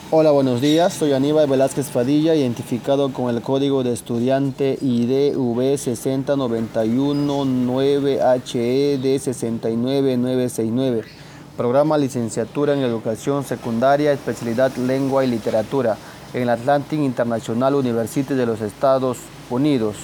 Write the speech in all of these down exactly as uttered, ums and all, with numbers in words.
Hola, buenos días. Soy Aníbal Velázquez Padilla, identificado con el código de estudiante I D V seis cero nueve uno nueve H E D seis nueve nueve seis nueve. Programa Licenciatura en Educación Secundaria, especialidad Lengua y Literatura, en la Atlantic International University de los Estados Unidos.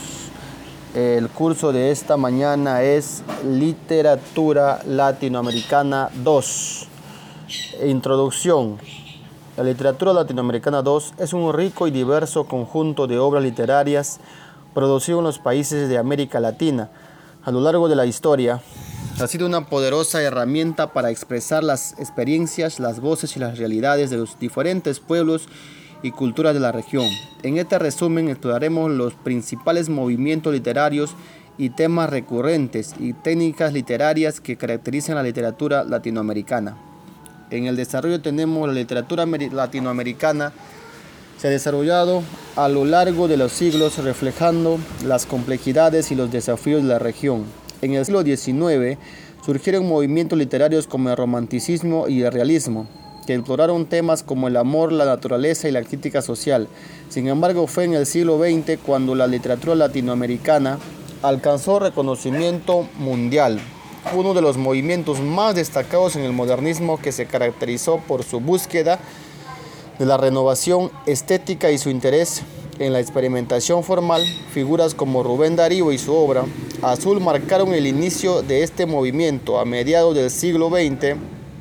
El curso de esta mañana es Literatura Latinoamericana dos. Introducción. La literatura latinoamericana dos es un rico y diverso conjunto de obras literarias producido en los países de América Latina. A lo largo de la historia, ha sido una poderosa herramienta para expresar las experiencias, las voces y las realidades de los diferentes pueblos y culturas de la región. En este resumen exploraremos los principales movimientos literarios y temas recurrentes y técnicas literarias que caracterizan la literatura latinoamericana. En el desarrollo tenemos la literatura latinoamericana. Se ha desarrollado a lo largo de los siglos, reflejando las complejidades y los desafíos de la región. En el siglo diecinueve surgieron movimientos literarios como el romanticismo y el realismo, que exploraron temas como el amor, la naturaleza y la crítica social. Sin embargo, fue en el siglo veinte cuando la literatura latinoamericana alcanzó reconocimiento mundial. Uno de los movimientos más destacados en el modernismo, que se caracterizó por su búsqueda de la renovación estética y su interés en la experimentación formal. Figuras como Rubén Darío y su obra Azul marcaron el inicio de este movimiento. A mediados del siglo veinte,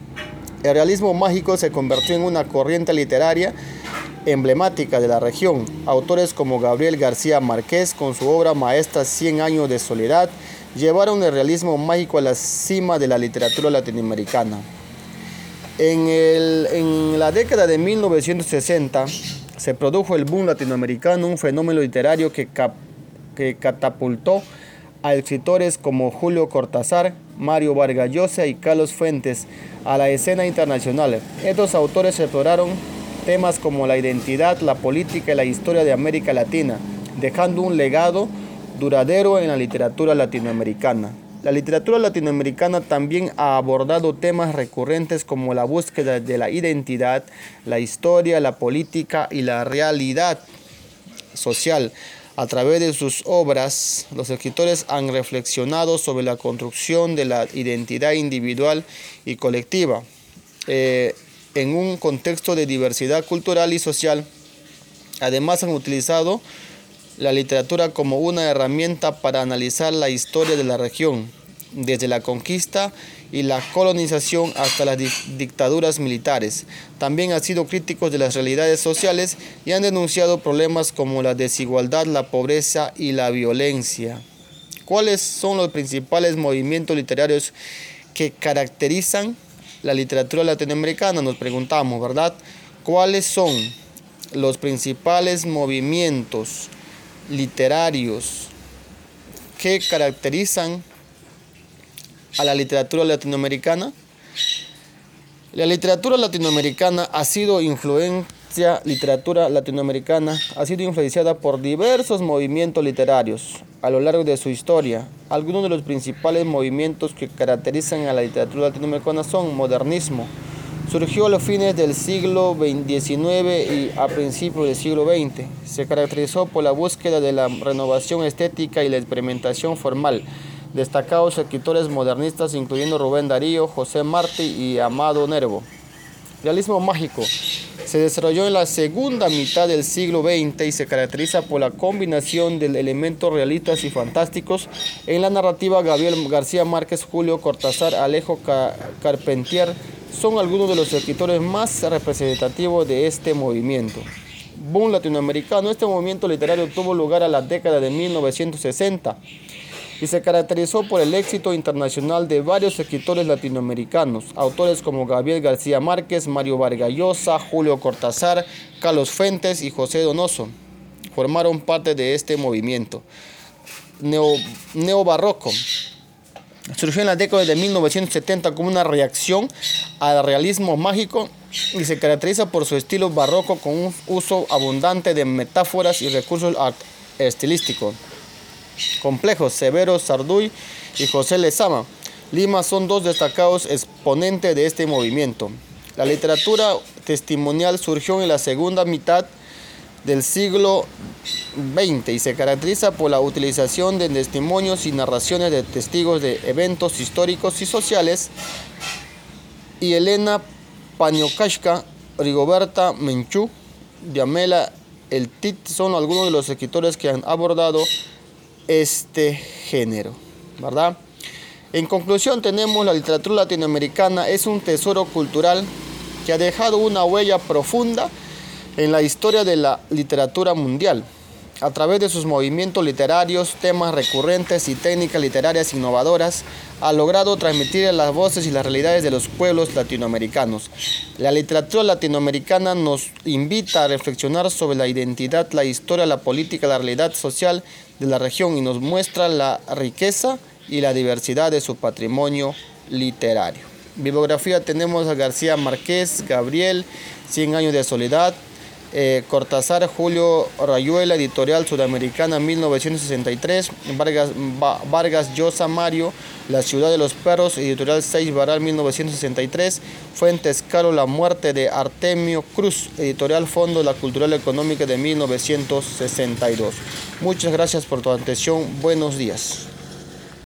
el realismo mágico se convirtió en una corriente literaria emblemática de la región. Autores como Gabriel García Márquez, con su obra maestra Cien años de soledad, llevaron el realismo mágico a la cima de la literatura latinoamericana. En, el, en la década de mil novecientos sesenta se produjo el boom latinoamericano, un fenómeno literario que, cap, que catapultó a escritores como Julio Cortázar, Mario Vargas Llosa y Carlos Fuentes a la escena internacional. Estos autores exploraron temas como la identidad, la política y la historia de América Latina, dejando un legado duradero en la literatura latinoamericana. La literatura latinoamericana también ha abordado temas recurrentes como la búsqueda de la identidad, la historia, la política y la realidad social. A través de sus obras, los escritores han reflexionado sobre la construcción de la identidad individual y colectiva, eh, en un contexto de diversidad cultural y social. Además, han utilizado la literatura como una herramienta para analizar la historia de la región, desde la conquista y la colonización hasta las dictaduras militares. También han sido críticos de las realidades sociales y han denunciado problemas como la desigualdad, la pobreza y la violencia. ¿Cuáles son los principales movimientos literarios que caracterizan la literatura latinoamericana? Nos preguntamos, ¿verdad? ¿Cuáles son los principales movimientos literarios que caracterizan a la literatura latinoamericana? La literatura latinoamericana ha sido influencia, literatura latinoamericana ha sido influenciada por diversos movimientos literarios a lo largo de su historia. Algunos de los principales movimientos que caracterizan a la literatura latinoamericana son modernismo. Surgió a los fines del siglo diecinueve y a principios del siglo veinte. Se caracterizó por la búsqueda de la renovación estética y la experimentación formal. Destacados escritores modernistas incluyendo Rubén Darío, José Martí y Amado Nervo. Realismo mágico. Se desarrolló en la segunda mitad del siglo veinte y se caracteriza por la combinación de elementos realistas y fantásticos en la narrativa. Gabriel García Márquez, Julio Cortázar, Alejo Carpentier son algunos de los escritores más representativos de este movimiento. Boom latinoamericano. Este movimiento literario tuvo lugar a la década de mil novecientos sesenta y se caracterizó por el éxito internacional de varios escritores latinoamericanos. Autores como Gabriel García Márquez, Mario Vargas Llosa, Julio Cortázar, Carlos Fuentes y José Donoso formaron parte de este movimiento. Neo, neobarroco. Surgió en la década de mil novecientos setenta como una reacción al realismo mágico y se caracteriza por su estilo barroco con un uso abundante de metáforas y recursos estilísticos complejos. Severo Sarduy y José Lezama Lima son dos destacados exponentes de este movimiento. La literatura testimonial surgió en la segunda mitad del siglo veinte y se caracteriza por la utilización de testimonios y narraciones de testigos de eventos históricos y sociales. Y Elena Poniatowska, Rigoberta Menchú, Diamela El Tit son algunos de los escritores que han abordado este género, ¿verdad? En conclusión, tenemos la literatura latinoamericana es un tesoro cultural que ha dejado una huella profunda en la historia de la literatura mundial. A través de sus movimientos literarios, temas recurrentes y técnicas literarias innovadoras, ha logrado transmitir las voces y las realidades de los pueblos latinoamericanos. La literatura latinoamericana nos invita a reflexionar sobre la identidad, la historia, la política, la realidad social de la región y nos muestra la riqueza y la diversidad de su patrimonio literario. Bibliografía tenemos a García Márquez, Gabriel, Cien años de soledad, eh, Cortázar, Julio Rayuela, Editorial Sudamericana, mil novecientos sesenta y tres, Vargas, Va, Vargas Llosa, Mario, La ciudad de los perros, Editorial seis Baral, mil novecientos sesenta y tres, Fuentes Caro, La muerte de Artemio Cruz, Editorial Fondo La Cultural Económica de mil novecientos sesenta y dos. Muchas gracias por tu atención, buenos días.